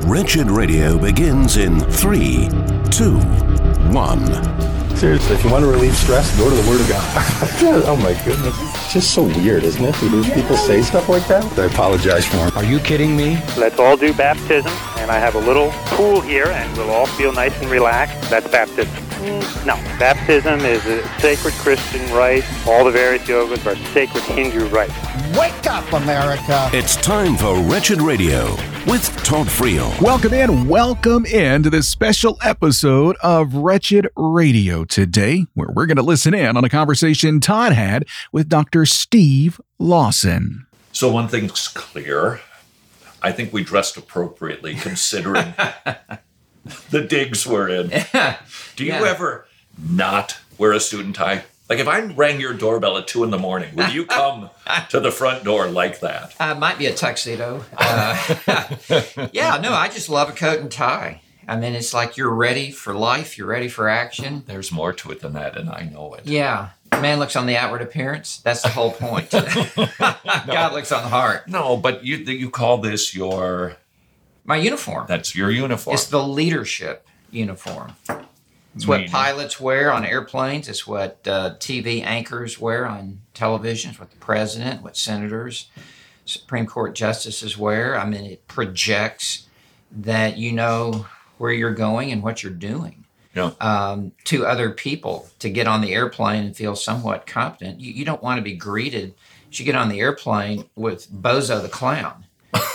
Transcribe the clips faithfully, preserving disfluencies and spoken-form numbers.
Wretched Radio begins in three, two, one. Seriously, if you want to relieve stress, go to the Word of God. Oh my goodness. It's just so weird, isn't it? When people say stuff like that. I apologize for them. Are you kidding me? Let's all do baptism, and I have a little pool here, and we'll all feel nice and relaxed. That's baptism. No, baptism is a sacred Christian rite. All the various yogas are sacred Hindu rites. Wake up, America! It's time for Wretched Radio with Todd Friel. Welcome in, welcome in to this special episode of Wretched Radio today, where we're going to listen in on a conversation Todd had with Doctor Steve Lawson. So one thing's clear. I think we dressed appropriately considering the digs we're in. Do you Yeah. ever not wear a suit and tie? Like if I rang your doorbell at two in the morning, would you come to the front door like that? Uh, might be a tuxedo. Uh, yeah, no, I just love a coat and tie. I mean, it's like you're ready for life. You're ready for action. There's more to it than that, and I know it. Yeah. Man looks on the outward appearance. That's the whole point. God looks on the heart. No, but you you call this your... My uniform. That's your uniform. It's the leadership uniform. It's what Meaning? pilots wear on airplanes. It's what uh, T V anchors wear on television. It's what the president, what senators, Supreme Court justices wear. I mean, it projects that you know where you're going and what you're doing. Yeah. Um, to other people to get on the airplane and feel somewhat competent. You, you don't want to be greeted as you get on the airplane with Bozo the Clown.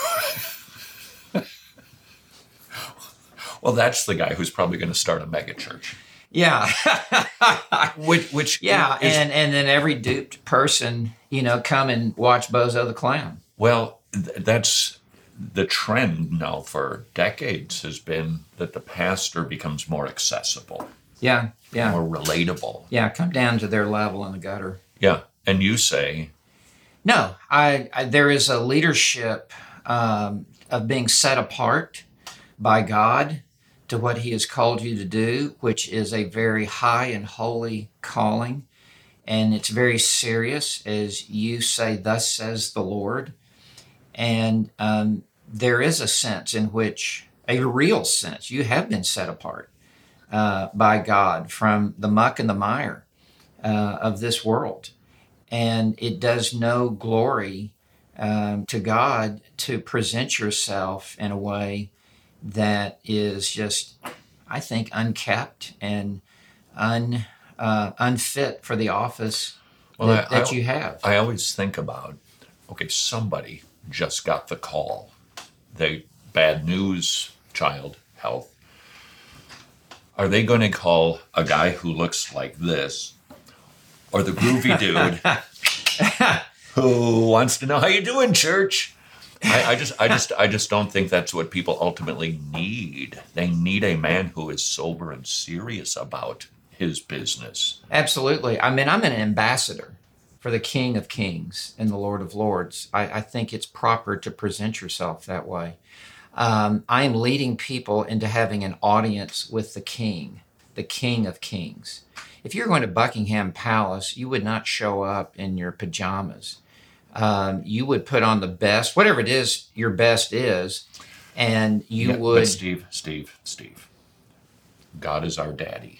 Well, that's the guy who's probably going to start a mega church. Yeah. Which, which Yeah, is, and, and then every duped person, you know, come and watch Bozo the Clown. well, th- that's the trend now for decades has been that the pastor becomes more accessible, Yeah, yeah. more relatable. Yeah, come down to their level in the gutter. Yeah, and you say, No, I, I there is a leadership um, of being set apart by God to what he has called you to do, which is a very high and holy calling. And it's very serious as you say, thus says the Lord. And um, there is a sense in which, a real sense, you have been set apart uh, by God from the muck and the mire uh, of this world. And it does no glory um, to God to present yourself in a way that is just, I think, unkept and un, uh, unfit for the office Well, that, I- that I- you have. I always think about, okay, somebody just got the call. They, bad news, child health. Are they going to call a guy who looks like this or the groovy dude who wants to know how you doing, church? I, I just, I just, I just don't think that's what people ultimately need. They need a man who is sober and serious about his business. Absolutely. I mean, I'm an ambassador for the King of Kings and the Lord of Lords. I, I think it's proper to present yourself that way. Um, I am leading people into having an audience with the King, the King of Kings. If you're going to Buckingham Palace, you would not show up in your pajamas. Um, you would put on the best, whatever it is your best is, and you Yeah, would... But Steve, Steve, Steve, God is our daddy.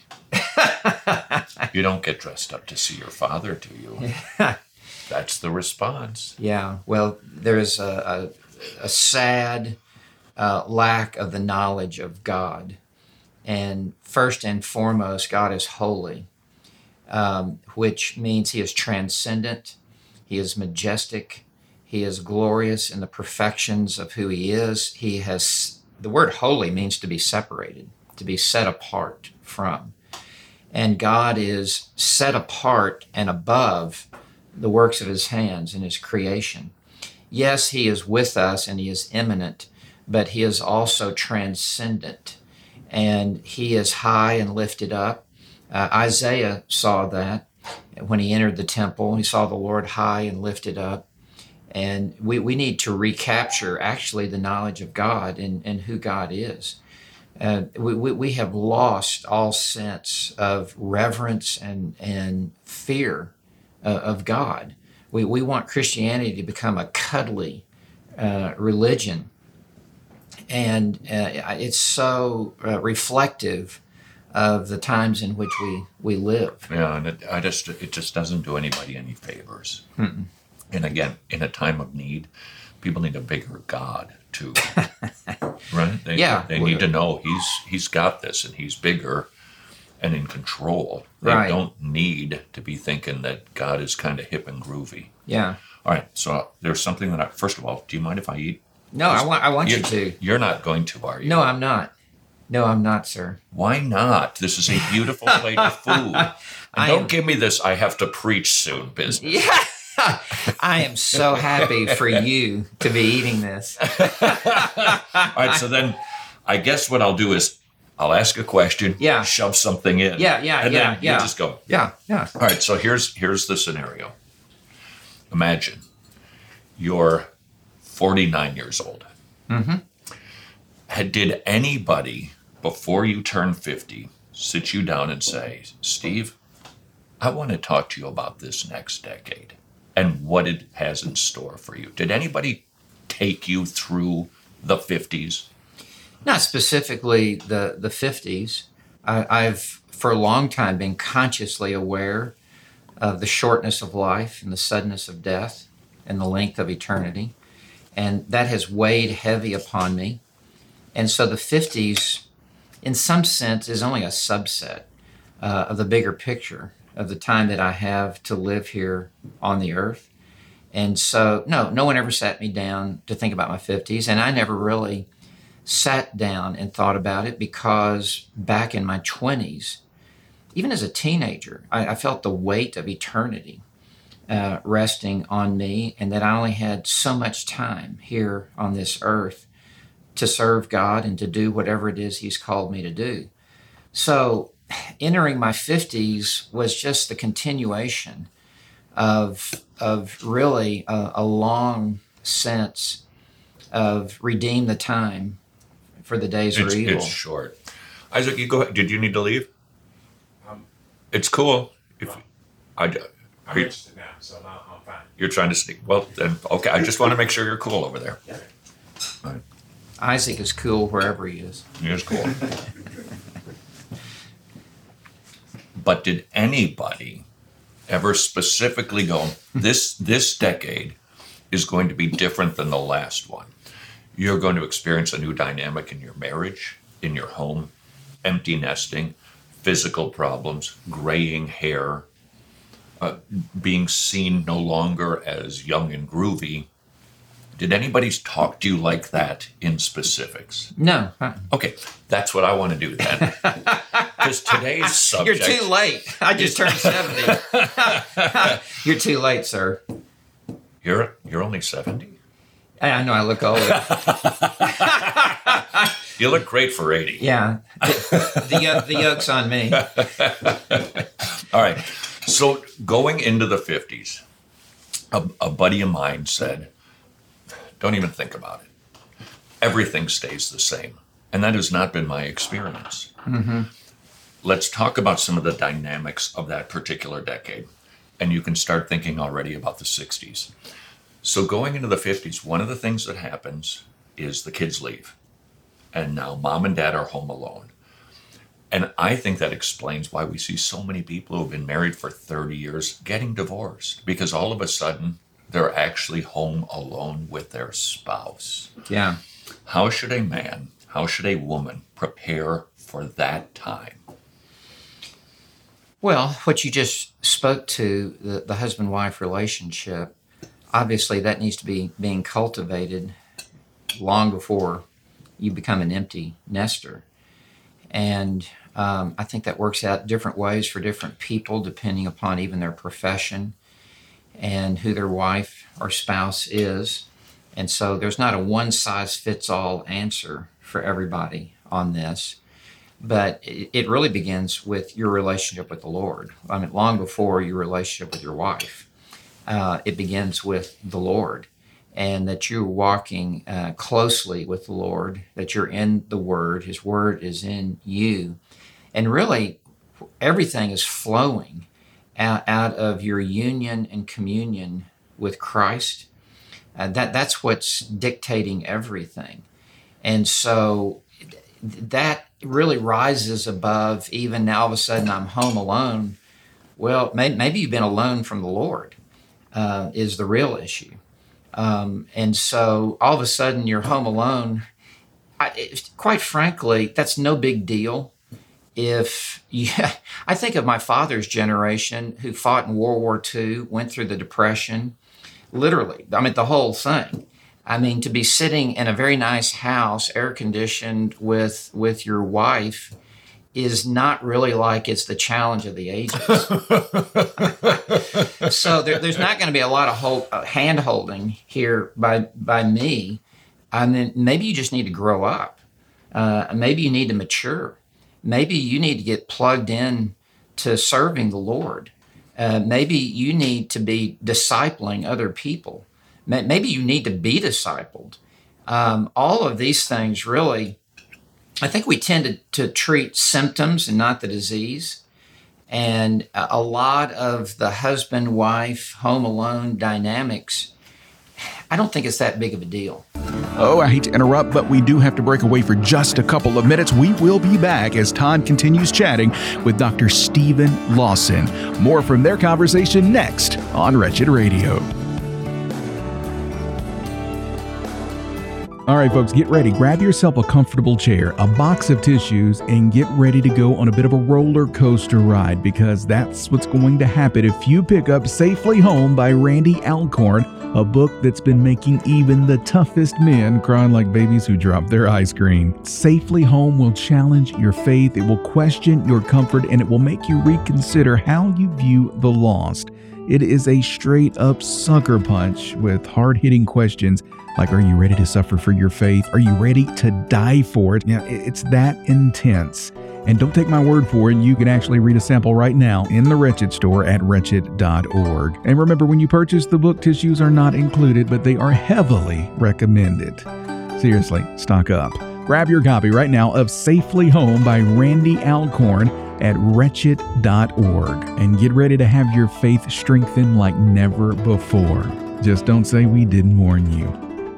You don't get dressed up to see your father, do you? That's the response. Yeah, well, there's a, a, a sad uh, lack of the knowledge of God. And first and foremost, God is holy, um, which means he is transcendent, he is majestic, he is glorious in the perfections of who he is. He has, the word holy means to be separated, to be set apart from. And God is set apart and above the works of his hands and his creation. Yes, he is with us and he is immanent, but he is also transcendent and he is high and lifted up. Uh, Isaiah saw that when he entered the temple. He saw the Lord high and lifted up. And we, we need to recapture actually the knowledge of God and, and who God is. Uh, we, we, we have lost all sense of reverence and, and fear uh, of God. We, we want Christianity to become a cuddly uh, religion And uh, it's so uh, reflective of the times in which we, we live. Yeah, and it, I just it just doesn't do anybody any favors. Mm-mm. And again, in a time of need, people need a bigger God too, right? They, Yeah. they need to know he's he's got this and he's bigger and in control. They Right. don't need to be thinking that God is kind of hip and groovy. Yeah. All right, so there's something that I first of all, do you mind if I eat? No, I want I want you, to. You're not going to, are you? No, I'm not. No, I'm not, sir. Why not? This is a beautiful plate of food. And I don't am- give me this I have to preach soon business. Yeah. I am so happy for you to be eating this. All right, so then I guess what I'll do is I'll ask a question, Yeah. shove something in. Yeah, yeah, and yeah, then yeah. you just go. Yeah, yeah. All right, so here's here's the scenario. Imagine you're forty-nine years old. Mm-hmm. Had, did anybody before you turn fifty sit you down and say, Steve, I want to talk to you about this next decade and what it has in store for you? Did anybody take you through the fifties? Not specifically the the fifties. I, I've for a long time been consciously aware of the shortness of life and the suddenness of death and the length of eternity, and that has weighed heavy upon me. And so the fifties, in some sense, is only a subset uh, of the bigger picture of the time that I have to live here on the earth. And so, no, no one ever sat me down to think about my fifties, and I never really sat down and thought about it because back in my twenties, even as a teenager, I, I felt the weight of eternity uh, resting on me, and that I only had so much time here on this earth to serve God and to do whatever it is He's called me to do. So entering my fifties was just the continuation of, of really a, a long sense of redeem the time, for the days It's, are evil. it's short. Isaac, you go ahead. Did you need to leave? Um, it's cool. If I, I'm are you, interested now, so now I'm fine. you're trying to sneak. Well, then, okay. I just want to make sure you're cool over there. Yeah. All right. Isaac is cool wherever he is. Here's cool. But did anybody ever specifically go, this this decade is going to be different than the last one? You're going to experience a new dynamic in your marriage, in your home, empty nesting, physical problems, graying hair, uh, being seen no longer as young and groovy. Did anybody talk to you like that in specifics? No. uh-uh. Okay, that's what I want to do then. Because today's You're subject... too late. I just turned seventy. You're too late, sir. You're, you're only seventy? I know I look old. You look great for eighty. Yeah. The, the, yo- the yoke's on me. All right. So going into the fifties, a, a buddy of mine said, don't even think about it. Everything stays the same. And that has not been my experience. Mm-hmm. Let's talk about some of the dynamics of that particular decade. And you can start thinking already about the sixties. So going into the fifties, one of the things that happens is the kids leave. And now mom and dad are home alone. And I think that explains why we see so many people who have been married for thirty years getting divorced. Because all of a sudden, they're actually home alone with their spouse. Yeah. How should a man, how should a woman prepare for that time? Well, what you just spoke to, the, the husband-wife relationship, obviously that needs to be being cultivated long before you become an empty nester. And um, I think that works out different ways for different people, depending upon even their profession and who their wife or spouse is. And so there's not a one-size-fits-all answer for everybody on this. But it, it really begins with your relationship with the Lord. I mean, long before your relationship with your wife. Uh, it begins with the Lord, and that you're walking uh, closely with the Lord, that you're in the Word, His Word is in you. And really, everything is flowing out, out of your union and communion with Christ. Uh, that, that's what's dictating everything. And so that really rises above even now all of a sudden I'm home alone. Well, may, maybe you've been alone from the Lord uh, is the real issue. Um, and so all of a sudden you're home alone. I, it, quite frankly, that's no big deal. If yeah, I think of my father's generation who fought in World War Two, went through the Depression, literally, I mean, the whole thing. I mean, to be sitting in a very nice house, air conditioned with with your wife is not really like it's the challenge of the ages. So there, there's not going to be a lot of hold, uh, hand holding here by by me. I mean, maybe you just need to grow up. Uh, maybe you need to mature. Maybe you need to get plugged in to serving the Lord. Uh, maybe you need to be discipling other people. Maybe you need to be discipled. Um, all of these things really, I think we tend to, to treat symptoms and not the disease. And a lot of the husband-wife, home-alone dynamics, I don't think it's that big of a deal. Oh, I hate to interrupt, but we do have to break away for just a couple of minutes. We will be back as Todd continues chatting with Doctor Steven Lawson. More from their conversation next on Wretched Radio. All right, folks, get ready. Grab yourself a comfortable chair, a box of tissues, and get ready to go on a bit of a roller coaster ride, because that's what's going to happen if you pick up Safely Home by Randy Alcorn, a book that's been making even the toughest men cry like babies who drop their ice cream. Safely Home will challenge your faith, it will question your comfort, and it will make you reconsider how you view the lost. It is a straight-up sucker punch with hard-hitting questions like, are you ready to suffer for your faith? Are you ready to die for it? Yeah, it's that intense. And don't take my word for it. You can actually read a sample right now in the Wretched store at wretched dot org. And remember, when you purchase the book, tissues are not included, but they are heavily recommended. Seriously, stock up. Grab your copy right now of Safely Home by Randy Alcorn at wretched dot org and get ready to have your faith strengthened like never before. Just don't say we didn't warn you.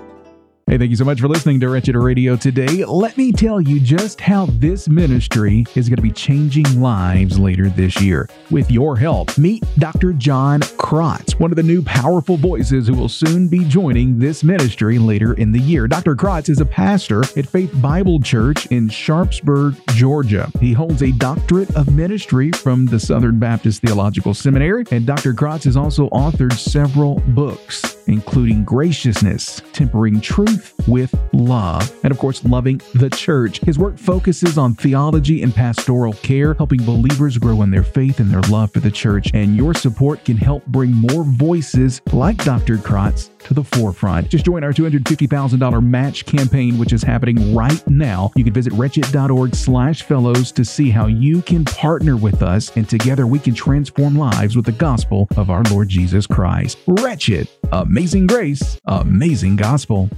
Hey, thank you so much for listening to Wretched Radio today. Let me tell you just how this ministry is going to be changing lives later this year. With your help, meet Doctor John Krotz, one of the new powerful voices who will soon be joining this ministry later in the year. Doctor Krotz is a pastor at Faith Bible Church in Sharpsburg, Georgia. He holds a doctorate of ministry from the Southern Baptist Theological Seminary, and Doctor Krotz has also authored several books, including Graciousness, Tempering Truth with Love, and of course, Loving the Church. His work focuses on theology and pastoral care, helping believers grow in their faith and their love for the church, and your support can help bring more voices like Doctor Krotz to the forefront. Just join our two hundred fifty thousand dollars match campaign, which is happening right now. You can visit wretched dot org slash fellows to see how you can partner with us, and together we can transform lives with the gospel of our Lord Jesus Christ. Wretched, amazing grace, amazing gospel.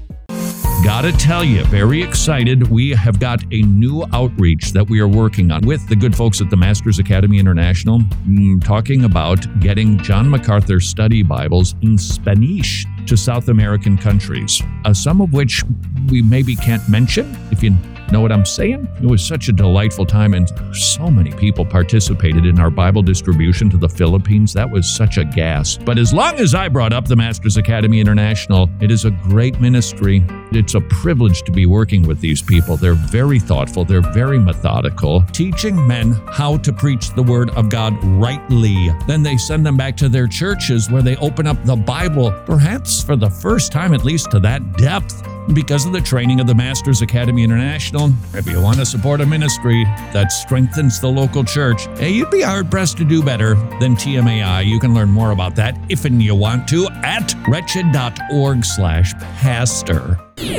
Gotta tell you, very excited. We have got a new outreach that we are working on with the good folks at the Masters Academy International, mm, talking about getting John MacArthur study Bibles in Spanish to South American countries, uh, some of which we maybe can't mention, if you know what I'm saying. It was such a delightful time, and so many people participated in our Bible distribution to the Philippines. That was such a gas. But as long as I brought up the Masters Academy International, it is a great ministry. It's a privilege to be working with these people. They're very thoughtful. They're very methodical, teaching men how to preach the Word of God rightly. Then they send them back to their churches where they open up the Bible, perhaps for the first time, at least to that depth, because of the training of the Masters Academy International. If you want to support a ministry that strengthens the local church, hey, you'd be hard-pressed to do better than T M A I. You can learn more about that if and you want to at wretched dot org slash pastor.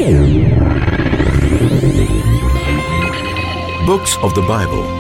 Books of the Bible.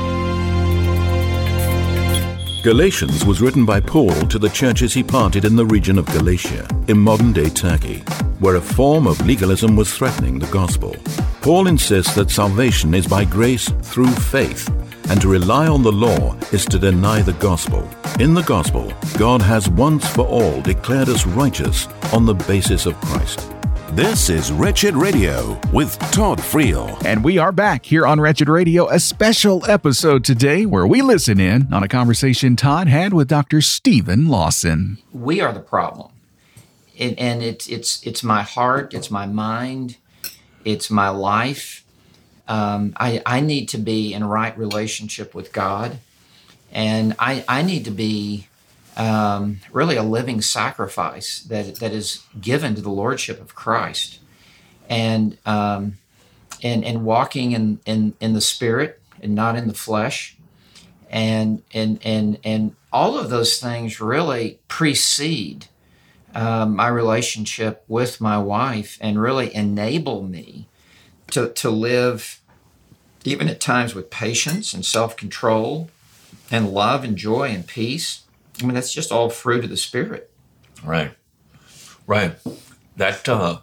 Galatians was written by Paul to the churches he planted in the region of Galatia, in modern-day Turkey, where a form of legalism was threatening the gospel. Paul insists that salvation is by grace through faith, and to rely on the law is to deny the gospel. In the gospel, God has once for all declared us righteous on the basis of Christ. This is Wretched Radio with Todd Friel. And we are back here on Wretched Radio, a special episode today where we listen in on a conversation Todd had with Doctor Steven Lawson. We are the problem. It, and it's it's it's my heart, it's my mind, it's my life. Um, I, I need to be in right relationship with God. And I, I need to be um, really a living sacrifice that that is given to the Lordship of Christ. And um, and, and walking in, in, in the Spirit and not in the flesh. And and and and all of those things really precede um, my relationship with my wife and really enable me to, to live even at times with patience and self-control and love and joy and peace. I mean, that's just all fruit of the Spirit. Right. Right. That, uh,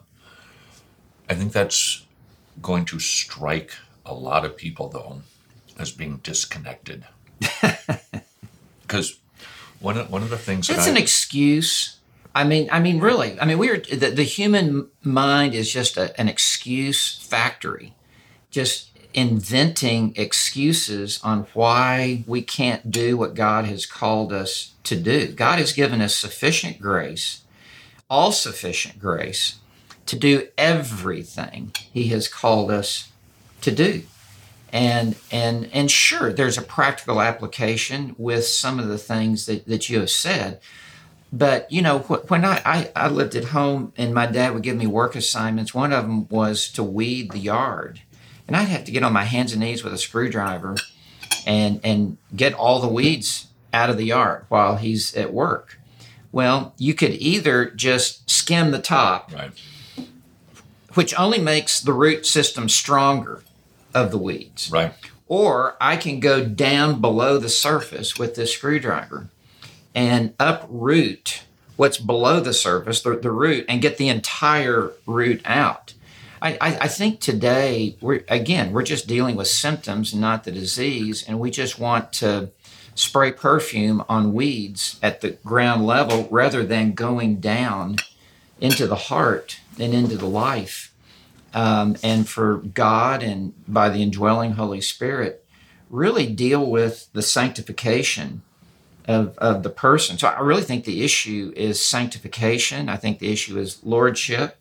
I think that's going to strike a lot of people, though, as being disconnected. Because one of, one of the things It's that an I, excuse. I mean, I mean, really. I mean, we're the, the human mind is just a, an excuse factory, just inventing excuses on why we can't do what God has called us to do. God has given us sufficient grace, all sufficient grace, to do everything He has called us to do. And and and sure, there's a practical application with some of the things that, that you have said. But, you know, when I, I, I lived at home and my dad would give me work assignments, one of them was to weed the yard. And I'd have to get on my hands and knees with a screwdriver and, and get all the weeds out of the yard while he's at work. Well, you could either just skim the top, right. which only makes the root system stronger of the weeds. Right. Or I can go down below the surface with this screwdriver and uproot what's below the surface, the, the root, and get the entire root out. I, I, I think today, we're again, we're just dealing with symptoms, not the disease, and we just want to spray perfume on weeds at the ground level rather than going down into the heart and into the life. Um, and for God and by the indwelling Holy Spirit, really deal with the sanctification of, of the person. So I really think the issue is sanctification. I think the issue is lordship.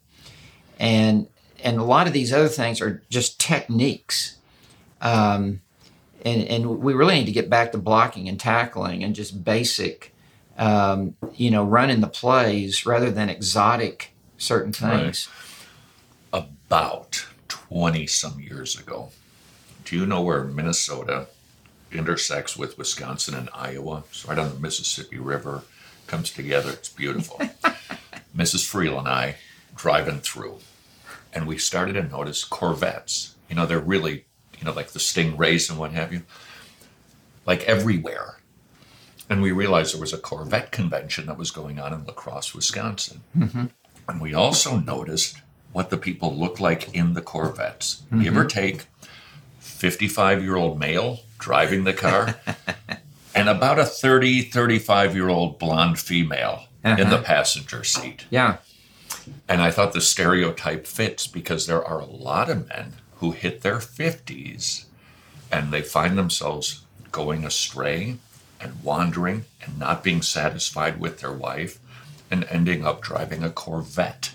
And and a lot of these other things are just techniques. Um, and, and we really need to get back to blocking and tackling and just basic, um, you know, running the plays rather than exotic certain things. Right. About twenty some years ago, do you know where Minnesota intersects with Wisconsin and Iowa? It's right on the Mississippi River, comes together. It's beautiful. Missus Friel and I driving through, and we started to notice Corvettes. You know, they're really, you know, like the Stingrays and what have you, like everywhere. And we realized there was a Corvette convention that was going on in La Crosse, Wisconsin. Mm-hmm. And we also noticed what the people look like in the Corvettes. Mm-hmm. Give or take, fifty-five-year-old male driving the car, and about a thirty, thirty-five-year-old blonde female uh-huh. in the passenger seat. Yeah. And I thought the stereotype fits because there are a lot of men who hit their fifties and they find themselves going astray and wandering and not being satisfied with their wife and ending up driving a Corvette.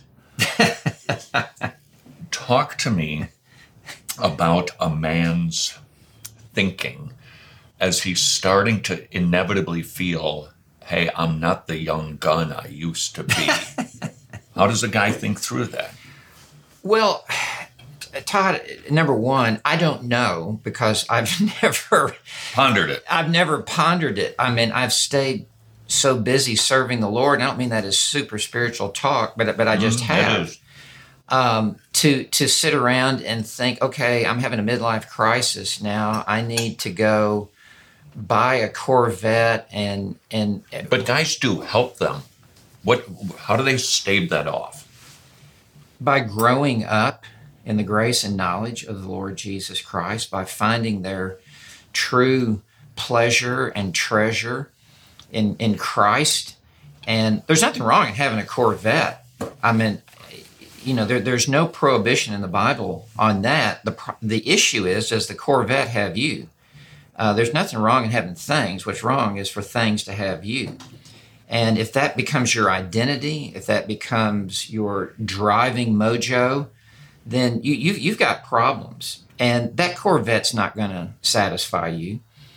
Talk to me about a man's thinking as he's starting to inevitably feel, hey, I'm not the young gun I used to be. How does a guy think through that? Well, Todd, number one, I don't know because I've never pondered it. I've never pondered it. I mean, I've stayed so busy serving the Lord. And I don't mean that as super spiritual talk, but but I just mm, have um, to to sit around and think, okay, I'm having a midlife crisis now. I need to go buy a Corvette and and. But guys do help them. What? How do they stave that off? By growing up in the grace and knowledge of the Lord Jesus Christ, by finding their true pleasure and treasure in, in Christ. And there's nothing wrong in having a Corvette. I mean, you know, there, there's no prohibition in the Bible on that. The the issue is, does the Corvette have you? Uh, there's nothing wrong in having things. What's wrong is for things to have you. And if that becomes your identity, if that becomes your driving mojo, then you, you, you've got problems. And that Corvette's not going to satisfy you.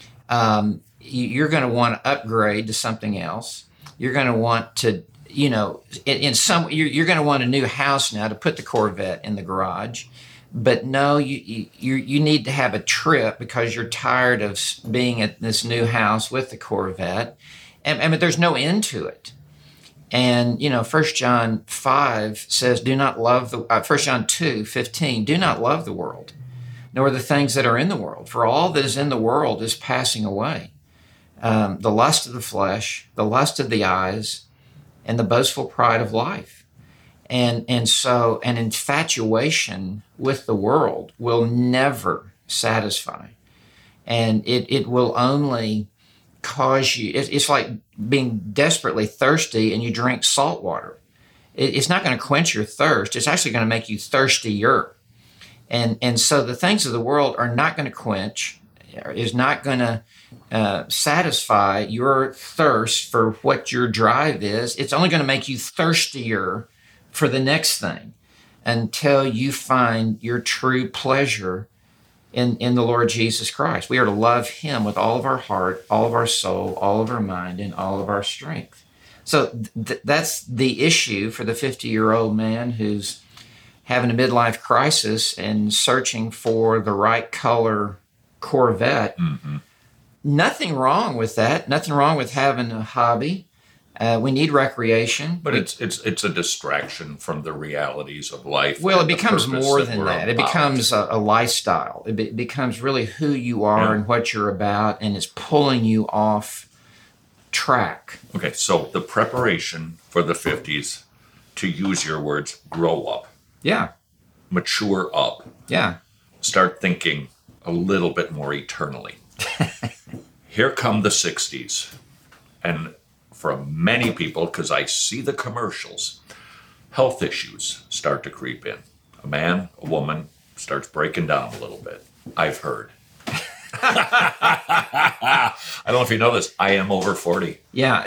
Um, you you're going to want to upgrade to something else. You're going to want to, you know, in, in some, you're, you're going to want a new house now to put the Corvette in the garage. But no, you, you you need to have a trip because you're tired of being at this new house with the Corvette. And, and but there's no end to it. And, you know, First John five says, do not love the, uh, First John two fifteen, do not love the world, nor the things that are in the world. For all that is in the world is passing away. Um, the lust of the flesh, the lust of the eyes, and the boastful pride of life. And and so an infatuation with the world will never satisfy. And it, it will only cause you, it, it's like being desperately thirsty and you drink salt water. It, it's not going to quench your thirst. It's actually going to make you thirstier. And, and so the things of the world are not going to quench, is not going to uh, satisfy your thirst for what your drive is. It's only going to make you thirstier for the next thing until you find your true pleasure in, in the Lord Jesus Christ. We are to love him with all of our heart, all of our soul, all of our mind, and all of our strength. So th- that's the issue for the fifty-year-old man who's having a midlife crisis and searching for the right color Corvette. Mm-hmm. Nothing wrong with that. Nothing wrong with having a hobby. Uh, we need recreation. But it's it's it's a distraction from the realities of life. Well, it becomes more than that. It becomes a, a lifestyle. It be, becomes really who you are yeah. and what you're about, and it's pulling you off track. Okay, so the preparation for the fifties, to use your words, grow up. Yeah. Mature up. Yeah. Start thinking a little bit more eternally. Here come the sixties. And for many people, because I see the commercials, health issues start to creep in. A man, a woman starts breaking down a little bit. I've heard. I don't know if you know this. I am over forty. Yeah.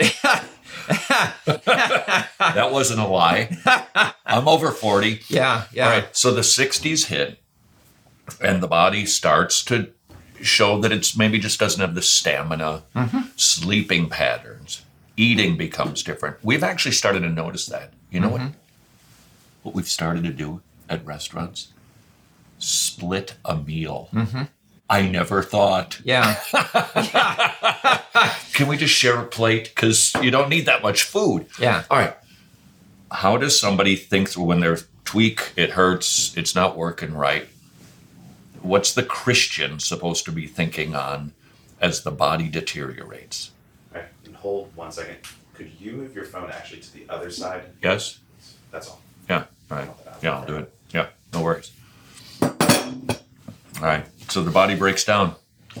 That wasn't a lie. I'm over forty. Yeah, yeah. All right, so the sixties hit, and the body starts to show that it's maybe just doesn't have the stamina, mm-hmm. sleeping patterns, eating becomes different. We've actually started to notice that. You know mm-hmm. what? What we've started to do at restaurants? Split a meal. Mm-hmm. I never thought. Yeah. yeah. Can we just share a plate? Because you don't need that much food. Yeah. All right. How does somebody think through when they're tweak, it hurts, it's not working right? What's the Christian supposed to be thinking on as the body deteriorates? All right. And hold one second. Could you move your phone actually to the other side? Yes. That's all. Yeah. All right. Yeah, I'll do it. Yeah. No worries. All right. So the body breaks down.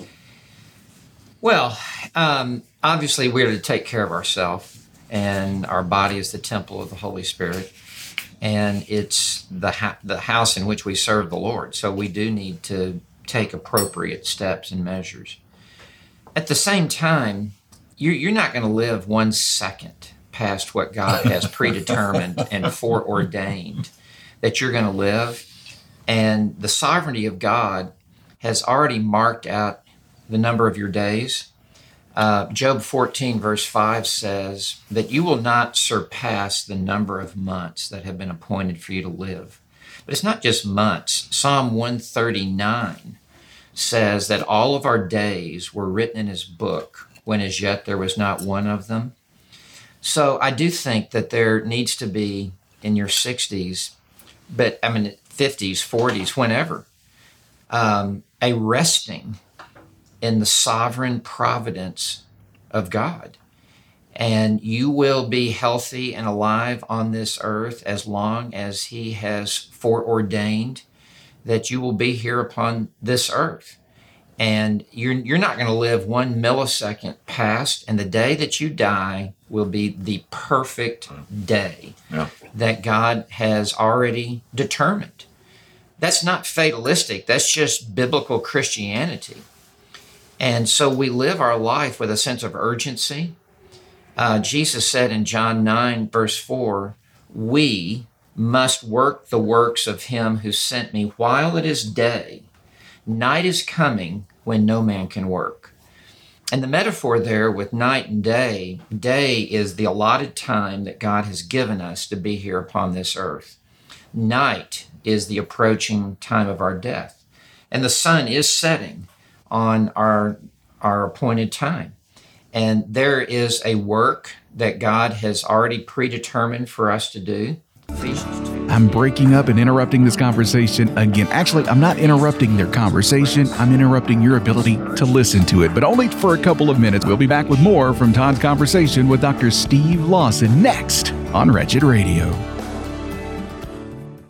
Well, um, obviously we're to take care of ourselves, and our body is the temple of the Holy Spirit, and it's the ha- the house in which we serve the Lord. So we do need to take appropriate steps and measures. At the same time, you're, you're not going to live one second past what God has predetermined and foreordained that you're going to live. And the sovereignty of God has already marked out the number of your days. Uh, Job fourteen, verse five says that you will not surpass the number of months that have been appointed for you to live. But it's not just months. Psalm one thirty-nine says that all of our days were written in his book when as yet there was not one of them. So I do think that there needs to be in your sixties, but I mean, fifties, forties, whenever, um, a resting in the sovereign providence of God. And you will be healthy and alive on this earth as long as he has foreordained that you will be here upon this earth. And you're, you're not going to live one millisecond past, and the day that you die, will be the perfect day Yeah. that God has already determined. That's not fatalistic. That's just biblical Christianity. And so we live our life with a sense of urgency. Uh, Jesus said in John nine, verse four, we must work the works of him who sent me while it is day. Night is coming when no man can work. And the metaphor there with night and day, day is the allotted time that God has given us to be here upon this earth. Night is the approaching time of our death. And the sun is setting on our, our appointed time. And there is a work that God has already predetermined for us to do. Ephesians two. I'm breaking up and interrupting this conversation again. Actually, I'm not interrupting their conversation. I'm interrupting your ability to listen to it, but only for a couple of minutes. We'll be back with more from Todd's conversation with Doctor Steve Lawson next on Wretched Radio.